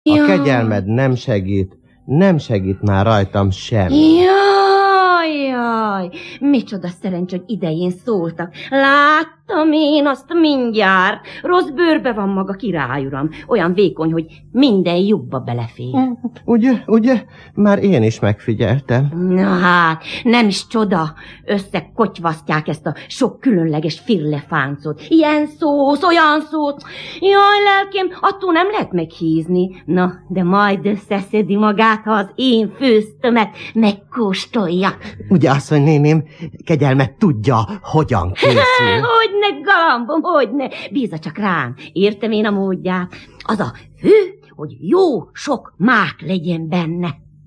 A kegyelmed nem segít már rajtam semmi. Jaj, micsoda szerencs, hogy idején szóltak. Láttam én azt mindjárt. Rossz bőrbe van maga, király uram. Olyan vékony, hogy minden lyukba belefér. Ugye? Már én is megfigyeltem. Na hát, nem is csoda. Összekotyvasztják ezt a sok különleges firlefáncot. Ilyen szósz, olyan szósz. Jaj, lelkém, attól nem lehet meghízni. Na, de majd összeszedi magát, ha az én főztömet megkóstolja. Ugye, asszony néném, kegyelmet tudja, hogyan készül. Hogyne, galambom, hogyne. Bízza csak rám, értem én a módját. Az a fő, hogy jó sok mák legyen benne.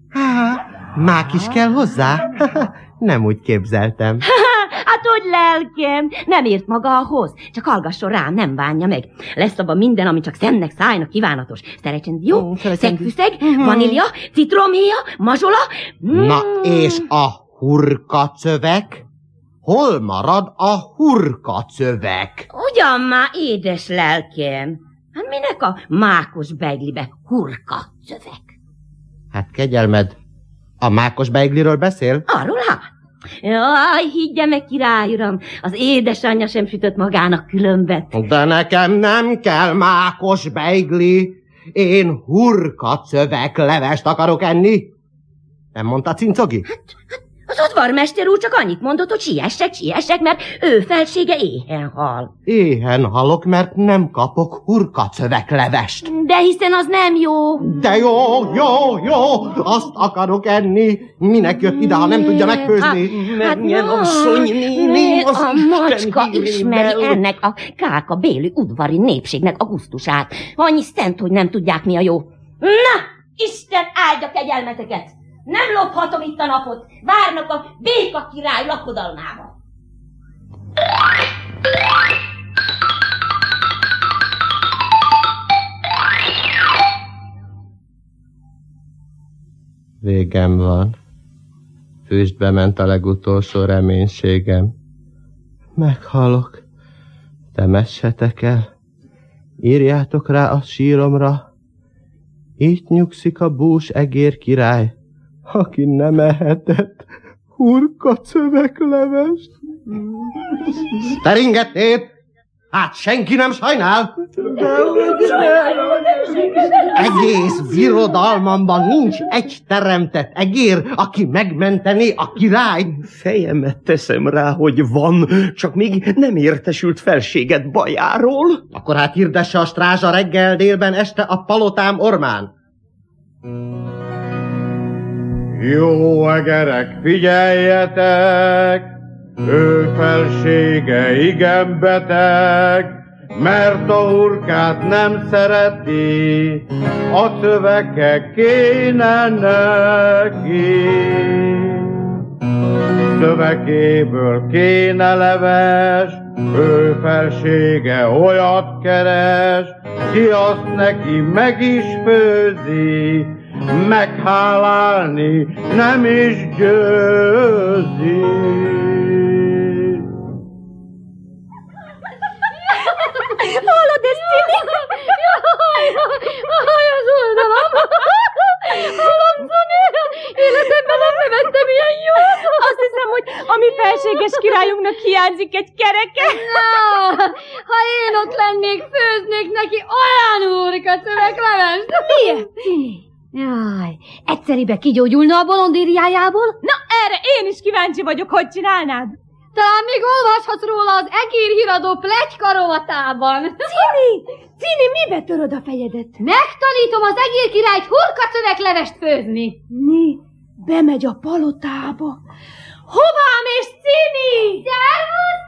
Mák is kell hozzá? Nem úgy képzeltem. Hát, hogy lelkem, nem ért maga ahhoz. Csak hallgasson rám, nem bánja meg. Lesz abban minden, ami csak szemnek, szájnak kívánatos. Szerecsendi jó, szegfűszeg, vanília, citromhéja, mazsola. Na, és a hurkacövek? Hol marad a hurkacövek? Ugyan már, édes lelkem. Hát minek a mákos beiglibe hurkacövek? Hát kegyelmed, a mákos beigliről beszél? Arról hát. Jaj, higgye meg, király uram, az édesanyja sem sütött magának különbet. De nekem nem kell mákos beigli, én hurkacövek levest akarok enni. Nem mondta Cincogi? Hát, az udvarmester úr csak annyit mondott, hogy siessek, mert ő felsége éhen hal. Éhen halok, mert nem kapok hurkacövek levest. De hiszen az nem jó. De jó, azt akarok enni. Minek jött ide, ha nem tudja megfőzni? Menjen, asszony, néni, a macska ismeri ennek a Kálka béli udvari népségnek a gusztusát. Annyi szent, hogy nem tudják, mi a jó. Na, Isten áldja kegyelmeteket! Nem lophatom itt a napot. Várnak a Béka király lakodalmába. Végem van. Füstbe ment a legutolsó reménységem. Meghalok. Temessetek el. Írjátok rá a síromra. Itt nyugszik a bús egér király, aki nem ehetett hurkacöveklevest. Te ringetét! Hát senki nem sajnál? Egész birodalmamban nincs egy teremtett egér, aki megmenteni a király. Fejemet teszem rá, hogy van, csak még nem értesült felséget bajáról. Akkor hát hirdesse a strázsa reggel, délben, este a palotám ormán. Jó egerek, figyeljetek! Ő felsége igen beteg, mert a hurkát nem szereti, a szöveke kéne neki. Szövekéből kéne leves, ő felsége olyat keres, ki azt neki meg is főzi, meghálálni nem is győzi. Hallod ezt, Cini? Jaj, az oldalam. Hallom, Cini. Életemben nem nevettem ilyen jó. Azt hiszem, hogy a mi felséges királyunknak hiányzik egy kereke. Na, ha én ott lennék, főznék neki olyan hurkacöveklevest. Miért, Cini? Jaj, egyszeribe kigyógyulna a bolondériájából? Na, erre én is kíváncsi vagyok, hogy csinálnád. Talán még olvashatsz róla az Egér híradó pletyka rovatában. Cini, mibe töröd a fejedet? Megtanítom az Egér királyt hurkacöveklevest főzni. Bemegy a palotába. Hová mész, Cini? Szervusz,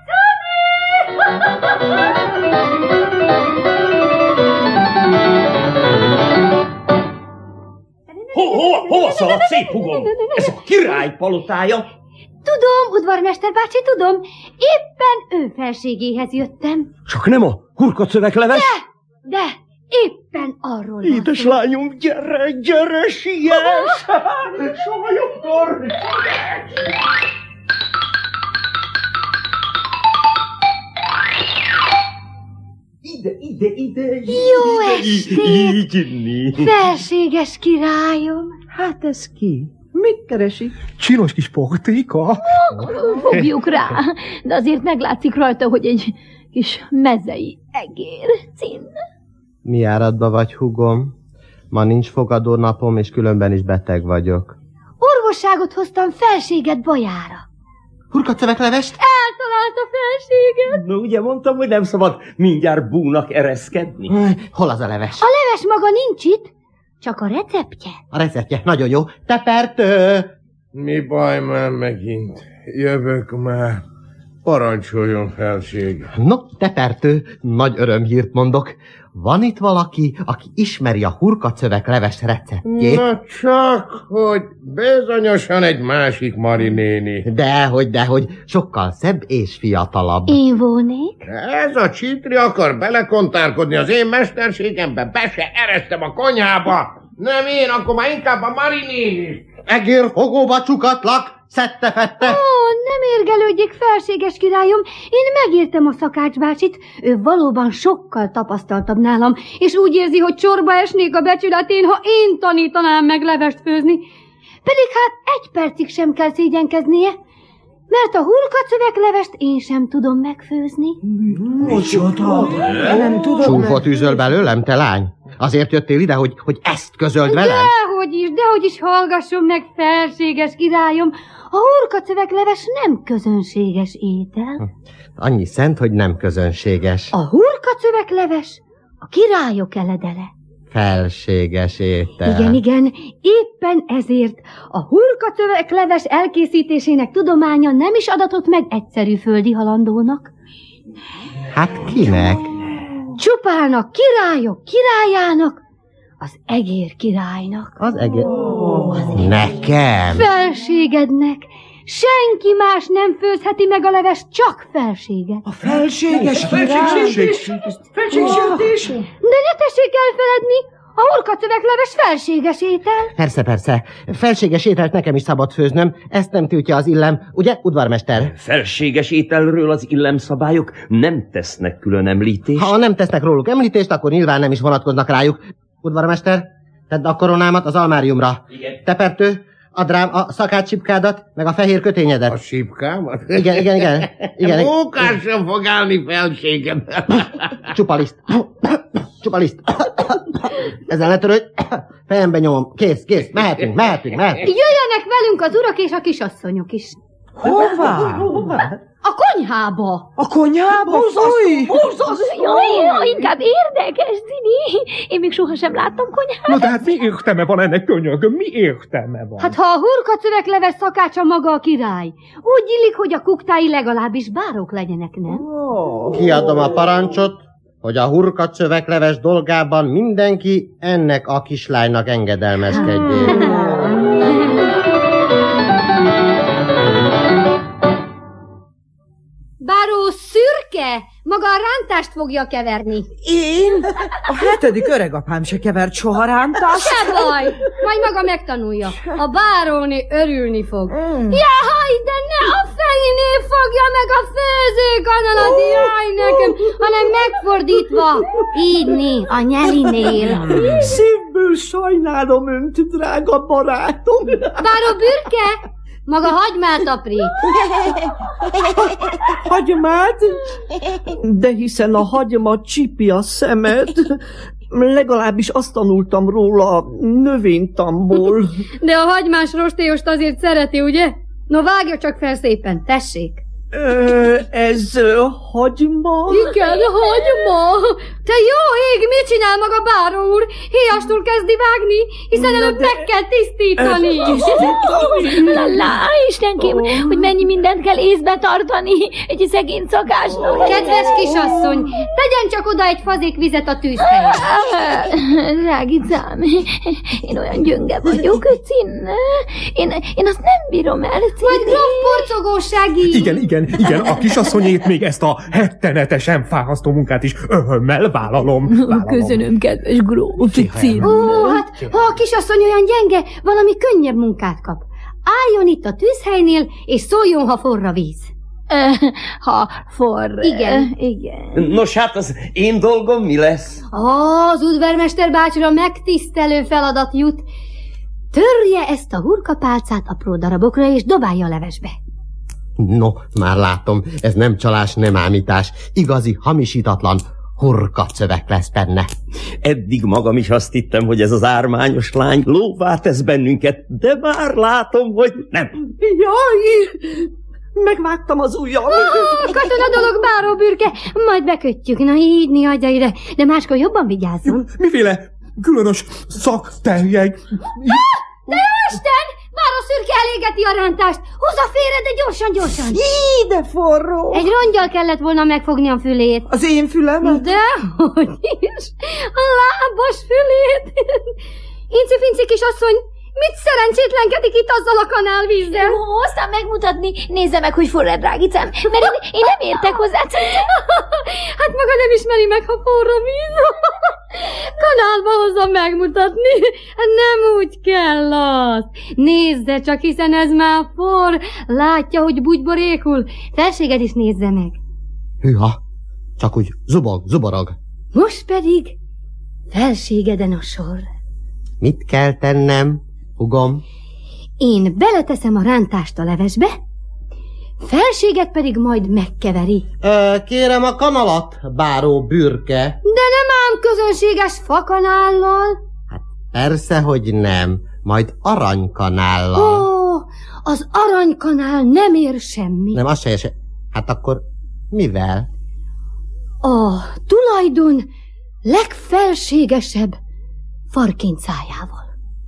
Cini! Hova szalad, szép hugom? Ez a király palotája. Tudom, udvarmester bácsi, tudom. Éppen ő felségéhez jöttem. Csak nem a hurkacövekleves? De éppen arról van. Édes lányom, gyere, siess! Soha jobbkor! Ide. Jó estét! Így. Felséges királyom! Hát ez ki? Mit keresik? Csinos kis portéka? Fogjuk rá, de azért meglátszik rajta, hogy egy kis mezei egér cinn. Mi áradba vagy, húgom? Ma nincs fogadónapom, és különben is beteg vagyok. Orvosságot hoztam felséged bajára. Hurkacöveklevest? Eltalálta felséget. No, ugye mondtam, hogy nem szabad mindjárt búnak ereszkedni. Hol az a leves? A leves maga nincs itt, csak a receptje. A receptje, nagyon jó. Tepertő! Mi baj már megint? Jövök már. Parancsoljon, felség. No, tepertő, nagy örömhírt mondok. Van itt valaki, aki ismeri a hurkacövekleves receptjét? Na csak, hogy bizonyosan egy másik Mari néni. Dehogy, sokkal szebb és fiatalabb. Én volnék? Ez a csitri akar belekontárkodni az én mesterségembe, be se eresztem a konyhába. Nem én, akkor már inkább a Mari néni. Egérfogóba csukatlak, szette-fette. Nem érgelődjék, felséges királyom, én megértem a szakácsbácsit, ő valóban sokkal tapasztaltabb nálam, és úgy érzi, hogy csorba esnék a becsületén, ha én tanítanám meg levest főzni. Pedig hát egy percig sem kell szégyenkeznie, mert a hurkacöveklevest én sem tudom megfőzni. Micsoda? Nem tudom. Csúfot üzöl belőlem, te lány? Azért jöttél ide, hogy ezt közöld velem? Dehogy is hallgasson meg, felséges királyom. A hurkacövekleves nem közönséges étel. Annyi szent, hogy nem közönséges. A hurkacövekleves a királyok eledele. Felséges étel. Igen, éppen ezért a hurkacövekleves elkészítésének tudománya nem is adatott meg egyszerű földi halandónak. Hát kinek? Csupán a királyok királyának, az egér királynak. Az egér... Nekem? Felségednek. Senki más nem főzheti meg a levest, csak felséged. A felséges király? Felséges. De ne tessék elfeledni, a hurkacövekleves felséges étel. Persze. Felséges ételt nekem is szabad főznöm, ezt nem tiltja az illem, ugye, udvarmester? Felséges ételről az illemszabályok nem tesznek külön említést. Ha nem tesznek róluk említést, akkor nyilván nem is vonatkoznak rájuk. Udvarmester, tedd a koronámat az almáriumra. Igen. Tepertő, add rám a szakácsipkádat, meg a fehér kötényedet. A sípkámat? Igen. Mókás sem fog állni, felségem. Csupa liszt. Ezzel ne törődj. Fejembe nyomom. Kész. Mehetünk. Jöjjenek velünk az urak és a kisasszonyok is. Hová? A konyhába. A konyhába? Jaj, inkább érdekes, Cini. Én még sohasem láttam konyhát. Na de hát mi értelme van ennek, könyörgöm? Mi értelme van? Hát ha a hurkacövekleves szakácsa maga a király, úgy illik, hogy a kuktái legalábbis bárok legyenek, nem? Kiadom a parancsot, hogy a hurkacövekleves dolgában mindenki ennek a kislánynak engedelmeskedjék. Báró szürke, maga a rántást fogja keverni. Én? A 7. öregapám se kevert soha rántást. Se baj, majd maga megtanulja. A báróné örülni fog. Jaj, de ne a fejénél fogja meg a főzőkanalat, jaj nekem, hanem megfordítva. Így a nyelinél. Szívből sajnálom önt, drága barátom. Báró bürke, maga hagymát aprít. Hagymát? De hiszen a hagyma csipi a szemed. Legalábbis azt tanultam róla a növénytamból. De a hagymás rostélyost azért szereti, ugye? No, vágja csak fel szépen, tessék. Ez hagyma? Igen, hagyma. Te jó ég, mit csinál maga báró úr? Héjastul kezdi vágni, hiszen előbb meg kell tisztítani. Lá, Istenkém, hogy mennyi mindent kell észbe tartani egy szegény szakásnak. Kedves kisasszony, tegyen csak oda egy fazék vizet a tűzhelyre. Drágicám, én olyan gyönge vagyok, Cinn. Én azt nem bírom el, Cinn. Majd gróf porcogóság így. Igen, a kisasszonyét még ezt a rettenetesen fárasztó munkát is örömmel vállalom. Köszönöm, kedves gróf, Cinn. Hát, ha a kisasszony olyan gyenge, valami könnyebb munkát kap. Álljon itt a tűzhelynél, és szóljon, ha forra víz. Ha Igen. Igen. Nos, hát az én dolgom mi lesz? Az udvarmester bácsira megtisztelő feladat jut. Törje ezt a hurkapálcát apró darabokra, és dobálja a levesbe. No, már látom, ez nem csalás, nem ámítás. Igazi, hamisítatlan hurkacövek lesz benne. Eddig magam is azt hittem, hogy ez az ármányos lány lóvá tesz bennünket, de már látom, hogy nem. Jaj! Megvágtam az ujjam. Katona dolog, báróbürke, majd bekötjük. Na így, mi adja ide, de máskor jobban vigyázzon. Miféle különös szakterjeg? De jó Isten! Báró szürke elégeti a rántást! Húzza félre, de gyorsan, gyorsan! Így, de forró! Egy rongyal kellett volna megfogni a fülét. Az én fülemet? Dehogy is! A lábas fülét! Inci-finci kisasszony, mit szerencsétlenkedik itt azzal a kanálvízzel? Hoztam megmutatni, nézze meg, hogy forrad, drágicám, mert én nem értek hozzá. Hát maga nem ismeri meg, ha forró víz. Kanálba hozzam megmutatni. Nem úgy kell az. Nézze csak, hiszen ez már forr. Látja, hogy bugyborékul. Felséged is nézze meg. Hűha, csak úgy zuborog. Most pedig felségeden a sor. Mit kell tennem, hugom? Én beleteszem a rántást a levesbe, felséget pedig majd megkeveri. Kérem a kanalat, báró bürke. De nem ám közönséges fakanállal. Hát persze, hogy nem. Majd aranykanállal. Ó, az aranykanál nem ér semmi. Nem, az se ér. Hát akkor mivel? A tulajdon legfelségesebb farkincájával.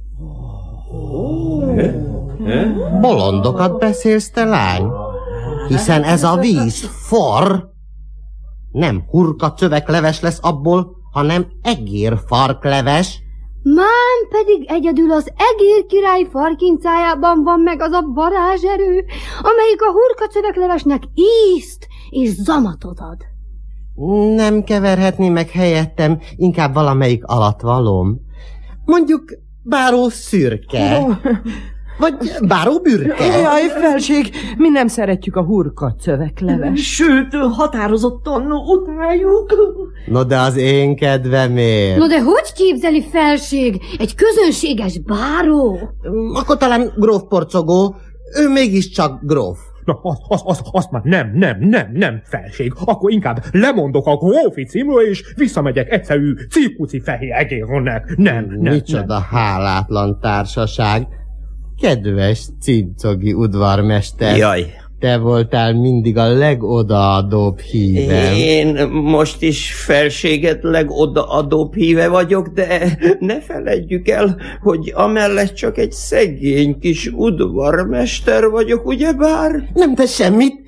Bolondokat beszélsz, te lány? Hiszen ez a víz forr. Nem hurkacövekleves lesz abból, hanem egérfarkleves. Mám pedig egyedül az egér király farkincájában van meg az a varázserő, amelyik a hurkacöveklevesnek ízt és zamatot ad. Nem keverhetné meg helyettem, inkább valamelyik alatvalóm. Mondjuk báró szürke. Vagy báró bürke. Jaj, felség, mi nem szeretjük a hurkacövekleves. Sőt, határozottan utáljuk. No, de az én kedvemért. No de hogy képzeli felség? Egy közönséges báró? Akkor talán gróf Porcogó. Ő mégiscsak gróf. Na, azt már nem, felség. Akkor inkább lemondok a grófi címről, és visszamegyek egyszerű cípuci fehér egérnek. Nem. Micsoda hálátlan társaság. Kedves cincogi udvarmester. Jaj. Te voltál mindig a legodaadóbb hívem. Én most is felséget legodaadóbb híve vagyok, de ne feledjük el, hogy amellett csak egy szegény kis udvarmester vagyok, ugyebár? Nem tesz semmit.